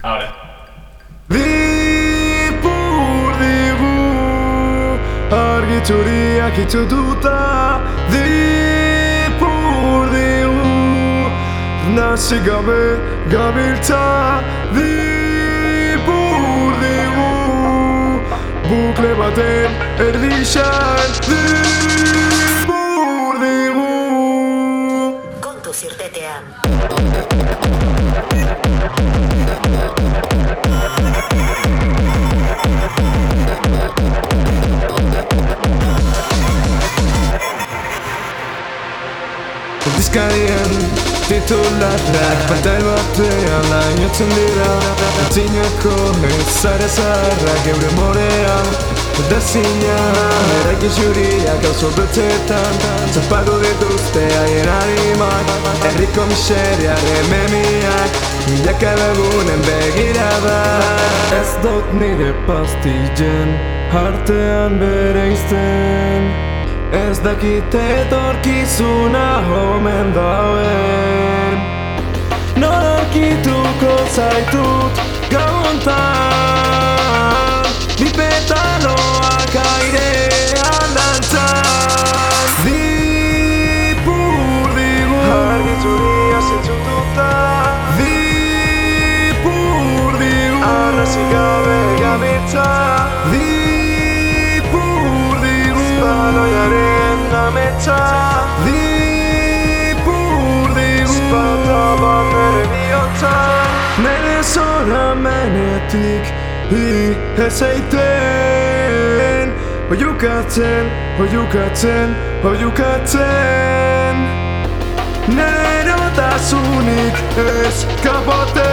Ahora. Dipur digu argi txuriak itxututa. Dipur digu nasi gabe gabiltza. Dipur digu bukle baten erdixan. Dipur digu Kontuz irtetean. Dizkarien titularrak pantai batean lainotzen dira. Antzinako ezara zaharrak geure morean Dezina, eraikin xuriak auzo beltzetan Zapaldu dituzte haien harimak Herriko miseriaren memiak Milaka lagunen begirada. Ez dut nire pastillen artean bereizten. Ez dakite etorkizuna omen dauen. Nora aurkituko zaitut gau hontan. Bi petaloak airean dantzan. Dipur digu argi txuria zentzututa. Dipur digu arrazik gabe gabiltza. Dipur digu baloiaren ametsa. Dipur digu espata bat nere bihotzan. Nere zora menetik ez eiten. Oiukatzen, oiukatzen, oiukatzen. Nere erotasunik ez kapoten.